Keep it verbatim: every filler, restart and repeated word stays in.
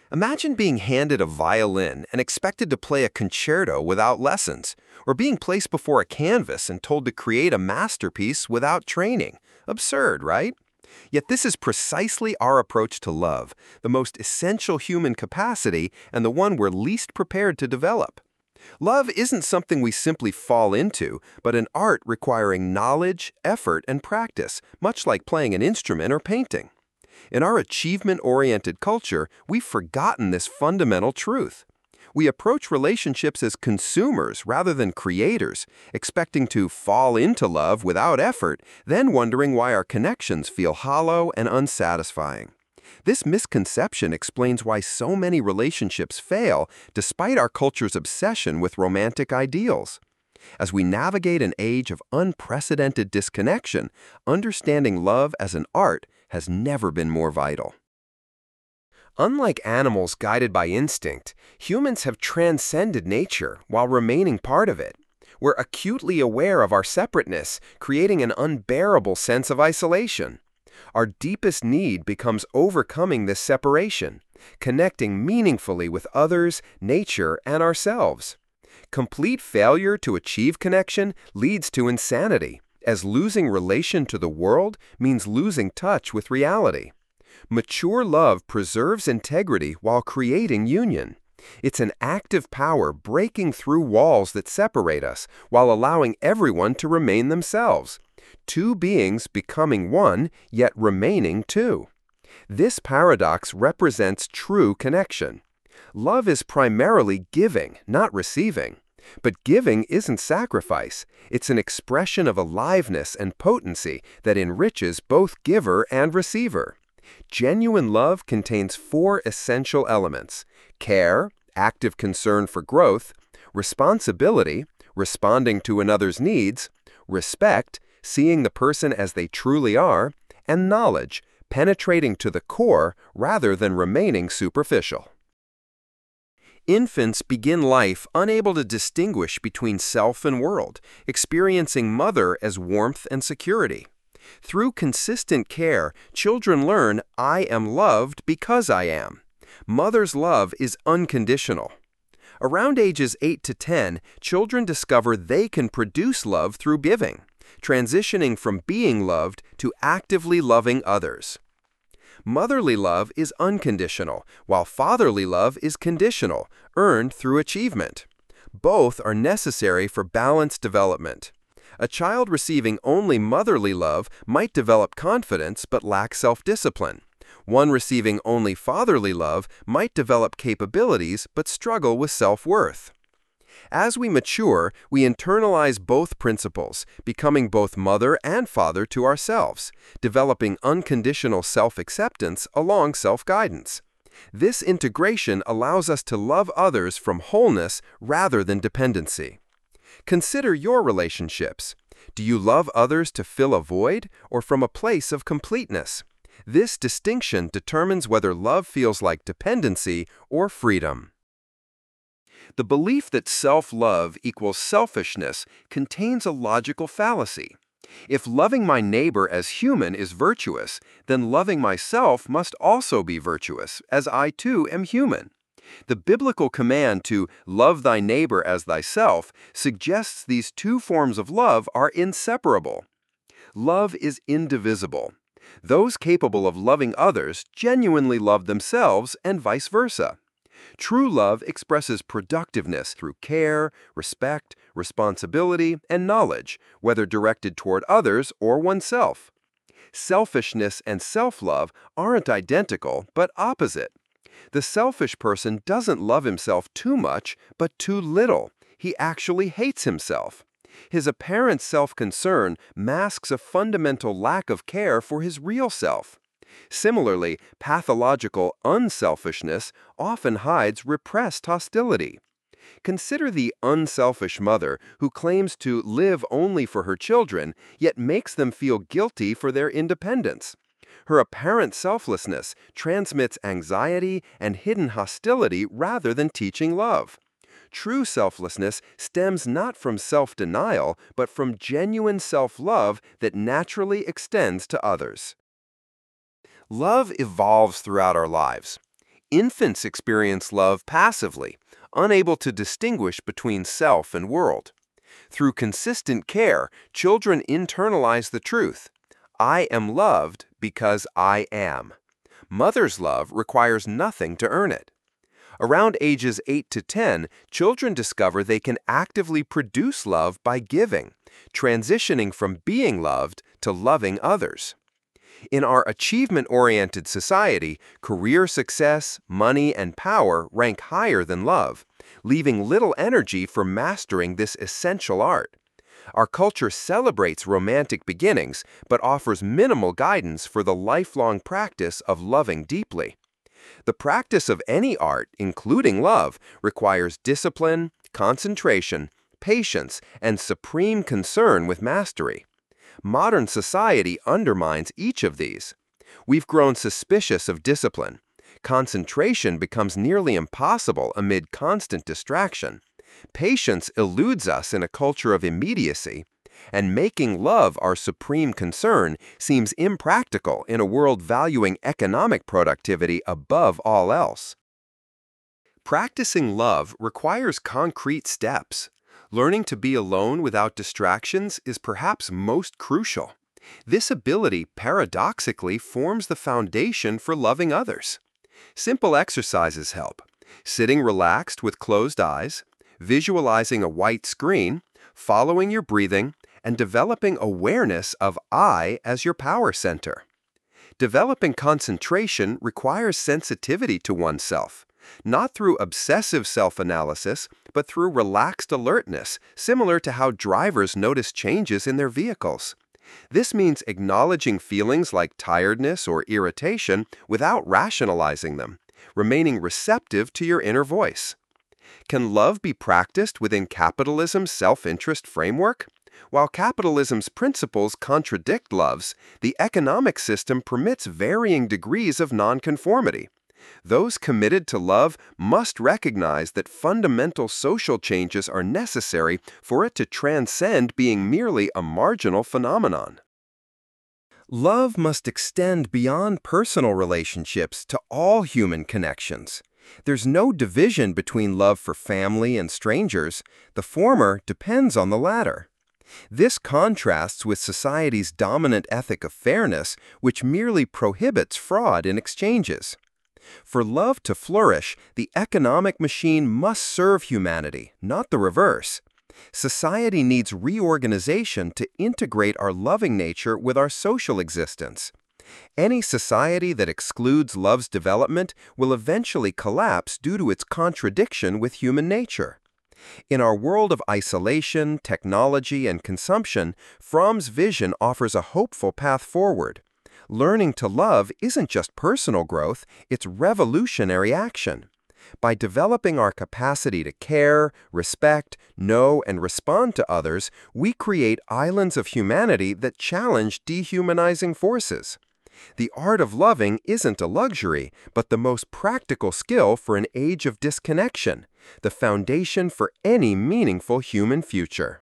Imagine being handed a violin and expected to play a concerto without lessons, or being placed before a canvas and told to create a masterpiece without training. Absurd, right? Yet this is precisely our approach to love, the most essential human capacity and the one we're least prepared to develop. Love isn't something we simply fall into, but an art requiring knowledge, effort, and practice, much like playing an instrument or painting. In our achievement-oriented culture, we've forgotten this fundamental truth. We approach relationships as consumers rather than creators, expecting to fall into love without effort, then wondering why our connections feel hollow and unsatisfying. This misconception explains why so many relationships fail despite our culture's obsession with romantic ideals. As we navigate an age of unprecedented disconnection, understanding love as an art has never been more vital. Unlike animals guided by instinct, humans have transcended nature while remaining part of it. We're acutely aware of our separateness, creating an unbearable sense of isolation. Our deepest need becomes overcoming this separation, connecting meaningfully with others, nature, and ourselves. Complete failure to achieve connection leads to insanity, as losing relation to the world means losing touch with reality. Mature love preserves integrity while creating union. It's an active power breaking through walls that separate us while allowing everyone to remain themselves. Two beings becoming one, yet remaining two. This paradox represents true connection. Love is primarily giving, not receiving. But giving isn't sacrifice. It's an expression of aliveness and potency that enriches both giver and receiver. Genuine love contains four essential elements: care, active concern for growth; responsibility, responding to another's needs; respect, seeing the person as they truly are; and knowledge, penetrating to the core rather than remaining superficial. Infants begin life unable to distinguish between self and world, experiencing mother as warmth and security. Through consistent care, children learn, "I am loved because I am." Mother's love is unconditional. Around ages eight to ten, children discover they can produce love through giving, transitioning from being loved to actively loving others. Motherly love is unconditional, while fatherly love is conditional, earned through achievement. Both are necessary for balanced development. A child receiving only motherly love might develop confidence but lack self-discipline. One receiving only fatherly love might develop capabilities but struggle with self-worth. As we mature, we internalize both principles, becoming both mother and father to ourselves, developing unconditional self-acceptance along self-guidance. This integration allows us to love others from wholeness rather than dependency. Consider your relationships. Do you love others to fill a void or from a place of completeness? This distinction determines whether love feels like dependency or freedom. The belief that self-love equals selfishness contains a logical fallacy. If loving my neighbor as human is virtuous, then loving myself must also be virtuous, as I too am human. The biblical command to love thy neighbor as thyself suggests these two forms of love are inseparable. Love is indivisible. Those capable of loving others genuinely love themselves and vice versa. True love expresses productiveness through care, respect, responsibility, and knowledge, whether directed toward others or oneself. Selfishness and self-love aren't identical, but opposite. The selfish person doesn't love himself too much, but too little. He actually hates himself. His apparent self-concern masks a fundamental lack of care for his real self. Similarly, pathological unselfishness often hides repressed hostility. Consider the unselfish mother who claims to live only for her children, yet makes them feel guilty for their independence. Her apparent selflessness transmits anxiety and hidden hostility rather than teaching love. True selflessness stems not from self-denial, but from genuine self-love that naturally extends to others. Love evolves throughout our lives. Infants experience love passively, unable to distinguish between self and world. Through consistent care, children internalize the truth. I am loved because I am. Mother's love requires nothing to earn it. Around ages eight to ten, children discover they can actively produce love by giving, transitioning from being loved to loving others. In our achievement-oriented society, career success, money, and power rank higher than love, leaving little energy for mastering this essential art. Our culture celebrates romantic beginnings, but offers minimal guidance for the lifelong practice of loving deeply. The practice of any art, including love, requires discipline, concentration, patience, and supreme concern with mastery. Modern society undermines each of these. We've grown suspicious of discipline. Concentration becomes nearly impossible amid constant distraction. Patience eludes us in a culture of immediacy, and making love our supreme concern seems impractical in a world valuing economic productivity above all else. Practicing love requires concrete steps. Learning to be alone without distractions is perhaps most crucial. This ability paradoxically forms the foundation for loving others. Simple exercises help. Sitting relaxed with closed eyes, visualizing a white screen, following your breathing, and developing awareness of I as your power center. Developing concentration requires sensitivity to oneself, not through obsessive self-analysis, but through relaxed alertness, similar to how drivers notice changes in their vehicles. This means acknowledging feelings like tiredness or irritation without rationalizing them, remaining receptive to your inner voice. Can love be practiced within capitalism's self-interest framework? While capitalism's principles contradict love's, the economic system permits varying degrees of nonconformity. Those committed to love must recognize that fundamental social changes are necessary for it to transcend being merely a marginal phenomenon. Love must extend beyond personal relationships to all human connections. There's no division between love for family and strangers. The former depends on the latter. This contrasts with society's dominant ethic of fairness, which merely prohibits fraud in exchanges. For love to flourish, the economic machine must serve humanity, not the reverse. Society needs reorganization to integrate our loving nature with our social existence. Any society that excludes love's development will eventually collapse due to its contradiction with human nature. In our world of isolation, technology, and consumption, Fromm's vision offers a hopeful path forward. Learning to love isn't just personal growth, it's revolutionary action. By developing our capacity to care, respect, know, and respond to others, we create islands of humanity that challenge dehumanizing forces. The art of loving isn't a luxury, but the most practical skill for an age of disconnection, the foundation for any meaningful human future.